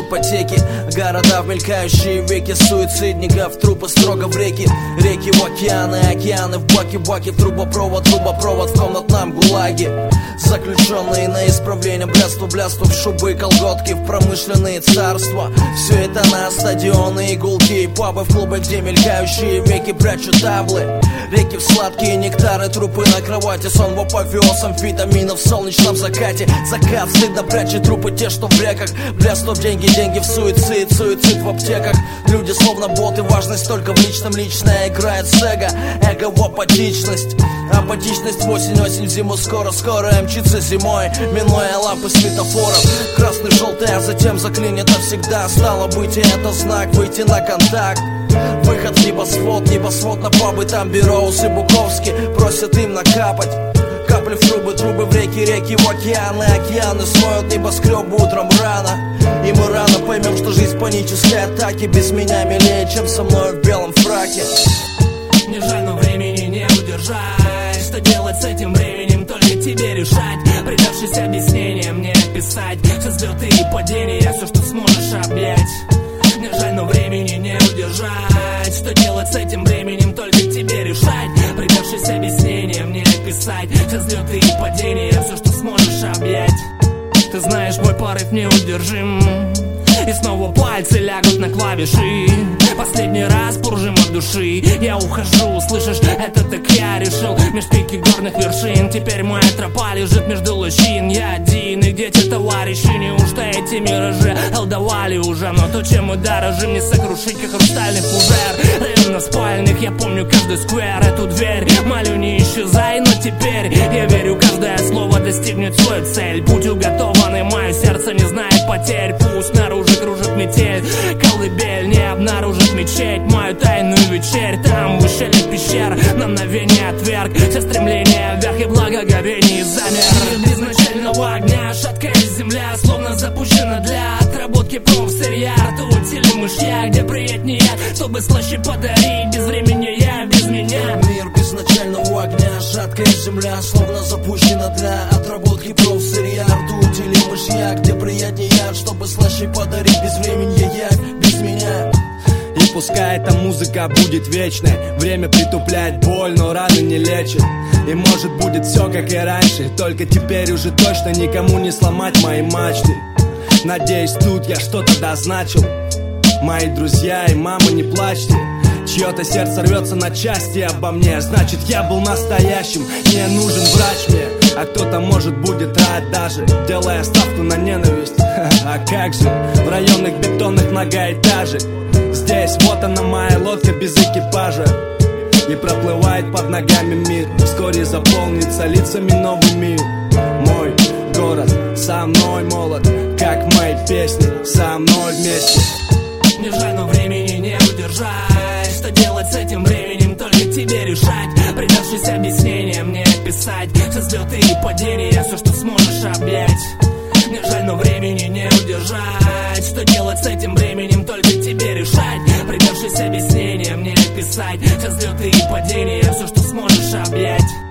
ипотеки. Города в мелькающие веки суицидников, трупы строго в реки. Реки в океаны, океаны в баки-баки. Трубопровод в комнатном гулаге. Заключенные на исправление, блядство в шубы и колготки, в промышленные царства. Все это на стадионы, игулки и пабы, в клубы, где мелькающие веки прячут таблы. Реки в сладкие нектары, трупы на кровати. Сон в апофеоз амфетаминов в солнечном закате. Закат стыдно прячет трупы, те, что в реках. Блядство в деньги, деньги в суицид, суицид в аптеках. Люди словно боты, важность только в личном. Личная играет с эго, эго в апатичность. Апатичность в осень, осень в зиму. Скоро мчится зимой, минуя лампы светофоров. Красный, желтый, а затем заклинит навсегда. Стало быть, и это знак выйти на контакт. Выход в небосвод на пабы. Там Бероуз и Буковский просят им накапать. Капли в трубы в реки, реки в океаны. Океаны смоют небоскребы утром рано. И мы рано поймем, что жизнь панической атаки. Без меня милее, чем со мной в белом фраке. Мне жаль, но времени не удержать. Что делать с этим временем, только тебе решать. Предавшись объяснениям, не описать все взлеты и падения, все, что сможешь объять. Мне жаль, но времени не удержать. Что делать с этим временем, только тебе решать. Предавшись объяснениям, не описать все взлеты и падения, все, что сможешь объять. Ты знаешь, мой порыв неудержим, и снова пальцы лягут на клавиши. Последний раз поржим от души. Я ухожу, слышишь, это так я решил. Меж пики горных вершин теперь моя тропа лежит между лощин. Я один, и где те товарищи? Неужто эти миражи олдовали уже? Но то, чем мы дорожим, не сокрушить, как хрустальный фужер. Район спальных, я помню каждый сквер. Эту дверь молю, не исчезай. Но теперь я верю, каждое слово достигнет свою цель. Путь уготован, и мое сердце не знает потерь. Пусть снаружи кружит метель, колыбель не обнаружит мечеть. Мою тайную вечерь там, в ущелье пещер, на мгновение отверг все стремления вверх и благоговение замер. Без изначального огня шаткая земля, словно запущена для отработки профсырья. Ртуть или мышья, где приятнее, чтобы слаще подарить. Без времени я, без меня. Мир без начального огня, шаткая земля, словно запущена для отработки профсырья. Ртуть или мышья, где приятнее, чтобы слаще подарить. Без времени я, без меня. И пускай эта музыка будет вечной, время притупляет боль, но раны не лечит. И может будет все как и раньше, только теперь уже точно никому не сломать мои мачты. Надеюсь, тут я что-то дозначил. Мои друзья и мама, не плачьте. Чье-то сердце рвется на части обо мне, значит я был настоящим. Не нужен врач мне, а кто-то может будет рад даже, делая ставку на ненависть. А как же в районных бетонных многоэтажек? Здесь вот она моя лодка без экипажа, и проплывает под ногами мир. Вскоре заполнится лицами новыми. Мой город со мной молод, как мои песни, со мной вместе. Мне жаль, но времени не удержать. Что делать с этим временем, только тебе решать. Предавшись объяснениям, не описать все взлеты и падения, все, что сможешь объять. Мне жаль, но времени не удержать. Что делать с этим временем, только тебе решать. Предавшись объяснениям, не описать все взлеты и падения, все, что сможешь объять.